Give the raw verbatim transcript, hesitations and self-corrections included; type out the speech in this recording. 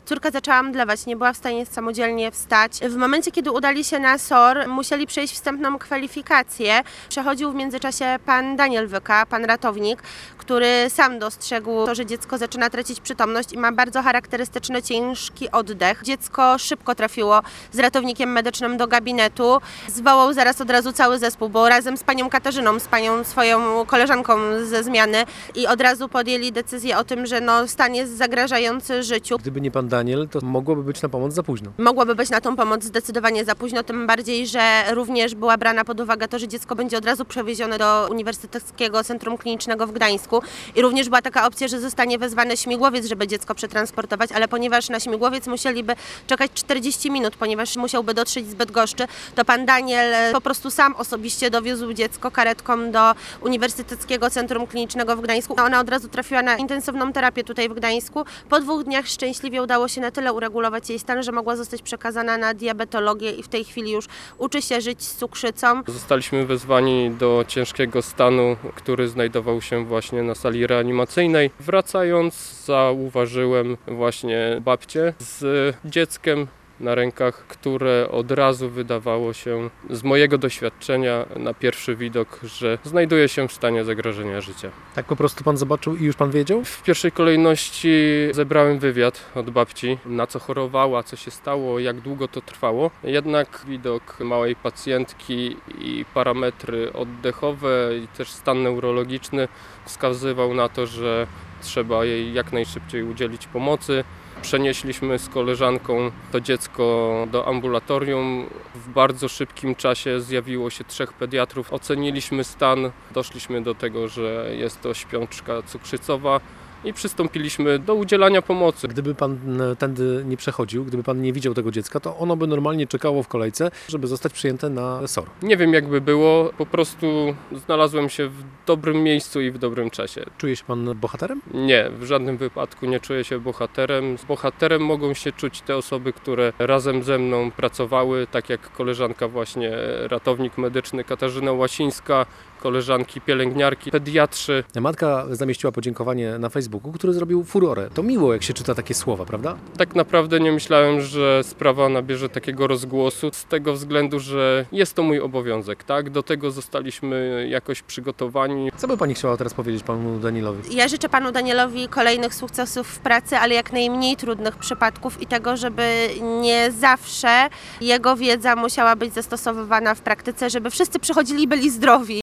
córka zaczęła mdlewać, nie była w stanie samodzielnie wstać. W momencie, kiedy udali się na S O R, musieli przejść wstępną kwalifikację. Przechodził w międzyczasie pan Daniel Wyka, pan ratownik, który sam dostrzegł to, że dziecko zaczyna tracić przytomność i ma bardzo charakterystyczny, ciężki oddech. Dziecko szybko trafiło z ratownikiem medycznym do gabinetu. Zwołał zaraz od razu cały zespół, bo razem z panią Katarzyną, z panią swoją koleżanką ze zmiany i od razu podjęli decyzję o tym, że no, stan jest zagrażający życiu. Gdyby nie pan Daniel, to mogłoby być na pomoc za późno. Mogłoby być na tą pomoc zdecydowanie za późno, tym bardziej, że również była brana pod uwagę to, że dziecko będzie od razu przewiezione do Uniwersyteckiego Centrum Klinicznego w Gdańsku i również była taka opcja, że zostanie wezwany śmigłowiec, żeby dziecko przetransportować, ale ponieważ na śmigłowiec musieliby czekać czterdzieści minut, ponieważ musiałby dotrzeć z Bydgoszczy, to pan Daniel po prostu sam osobiście dowiózł dziecko karetką do Uniwersyteckiego Centrum Klinicznego w Gdańsku. Ona od razu trafiła na intensywną terapię tutaj w Gdańsku. Po dwóch dniach szczęśliwie udało się na tyle uregulować jej stan, że mogła zostać przekazana na diabetologię i w tej chwili już uczy się żyć z cukrzycą. Zostaliśmy wezwani do ciężkiego stanu, który znajdował się właśnie na sali reanimacyjnej. Wracając, zauważyłem właśnie babcię z dzieckiem na rękach, które od razu wydawało się z mojego doświadczenia na pierwszy widok, że znajduje się w stanie zagrożenia życia. Tak po prostu pan zobaczył i już pan wiedział? W pierwszej kolejności zebrałem wywiad od babci, na co chorowała, co się stało, jak długo to trwało. Jednak widok małej pacjentki i parametry oddechowe i też stan neurologiczny wskazywał na to, że trzeba jej jak najszybciej udzielić pomocy. Przenieśliśmy z koleżanką to dziecko do ambulatorium. W bardzo szybkim czasie zjawiło się trzech pediatrów. Oceniliśmy stan, doszliśmy do tego, że jest to śpiączka cukrzycowa i przystąpiliśmy do udzielania pomocy. Gdyby pan tędy nie przechodził, gdyby pan nie widział tego dziecka, to ono by normalnie czekało w kolejce, żeby zostać przyjęte na S O R. Nie wiem, jakby było, po prostu znalazłem się w dobrym miejscu i w dobrym czasie. Czuje się pan bohaterem? Nie, w żadnym wypadku nie czuję się bohaterem. Z bohaterem mogą się czuć te osoby, które razem ze mną pracowały, tak jak koleżanka właśnie, ratownik medyczny Katarzyna Łasińska, koleżanki pielęgniarki, pediatrzy. Matka zamieściła podziękowanie na Facebooku, który zrobił furorę. To miło, jak się czyta takie słowa, prawda? Tak naprawdę nie myślałem, że sprawa nabierze takiego rozgłosu, z tego względu, że jest to mój obowiązek, tak? Do tego zostaliśmy jakoś przygotowani. Co by pani chciała teraz powiedzieć panu Danielowi? Ja życzę panu Danielowi kolejnych sukcesów w pracy, ale jak najmniej trudnych przypadków i tego, żeby nie zawsze jego wiedza musiała być zastosowywana w praktyce, żeby wszyscy przychodzili i byli zdrowi.